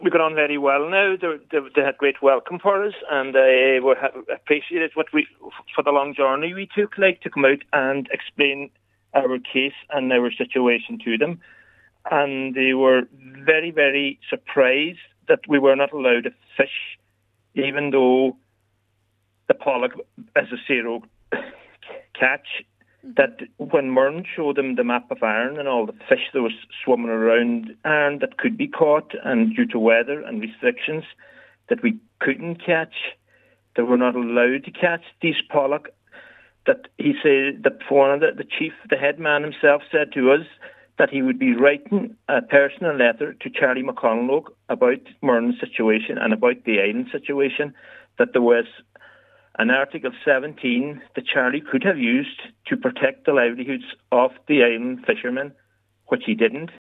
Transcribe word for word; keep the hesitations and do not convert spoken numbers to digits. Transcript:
we got on very well now. They, they, they had great welcome for us, and they were appreciated what we for the long journey we took, like to come out and explain our case and our situation to them. And they were very, very surprised that we were not allowed to fish, even though the pollock is a zero catch. Mm-hmm. That when Murren showed them the map of Ireland and all the fish that was swimming around Ireland that could be caught, and due to weather and restrictions that we couldn't catch, that we're not allowed to catch these pollock, that he said that one of the, the chief, the head man himself, said to us that he would be writing a personal letter to Charlie McConalogue about Murren's situation and about the island situation, that there was an Article seventeen that Charlie could have used to protect the livelihoods of the island fishermen, which he didn't.